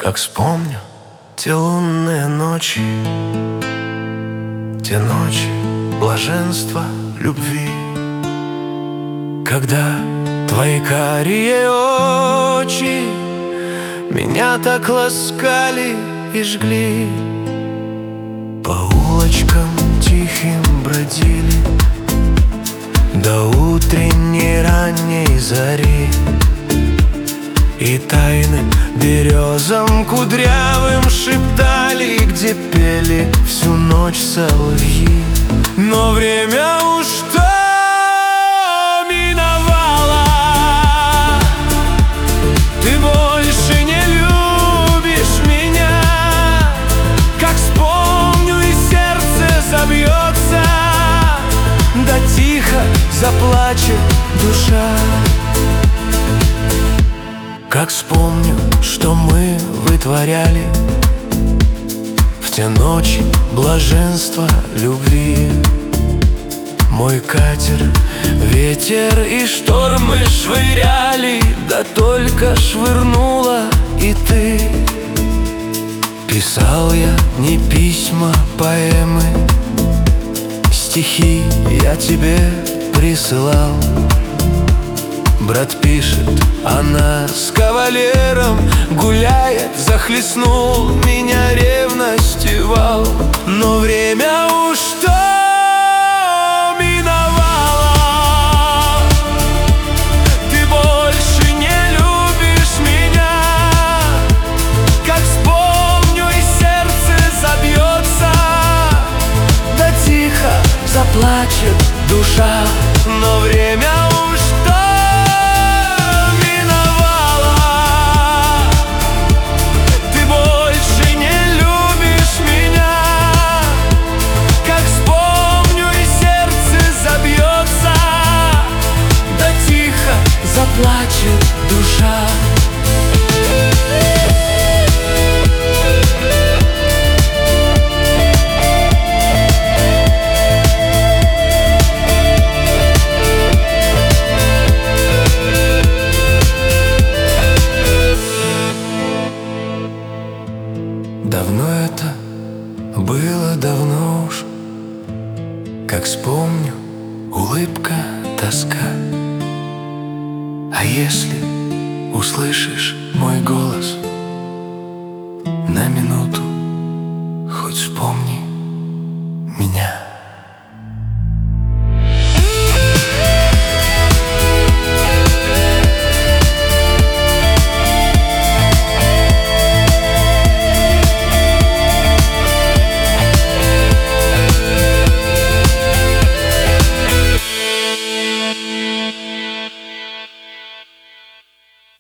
Как вспомню те лунные ночи, те ночи блаженства любви, когда твои карие очи меня так ласкали и жгли. По улочкам тихим бродили до утренней ранней зари, и тайны березам кудрявым шептали, где пели всю ночь соловьи. Но время уж то миновало, ты больше не любишь меня. Как вспомню, и сердце забьется, да тихо заплачет душа. Как вспомню, что мы вытворяли в те ночи блаженства любви. Мой катер ветер и штормы швыряли, да только швырнула и ты. Писал я не письма, поэмы, стихи я тебе присылал. Брат пишет, она с кавалером гуляет, захлестнул меня ревностью вал. Но время уж то миновало, ты больше не любишь меня. Как вспомню, и сердце забьется, да тихо заплачет душа. Но время уж плачет душа. Давно это было, давно уж. Как вспомню, улыбка, тоска. А если услышишь мой голос, на минуту хоть вспомни меня.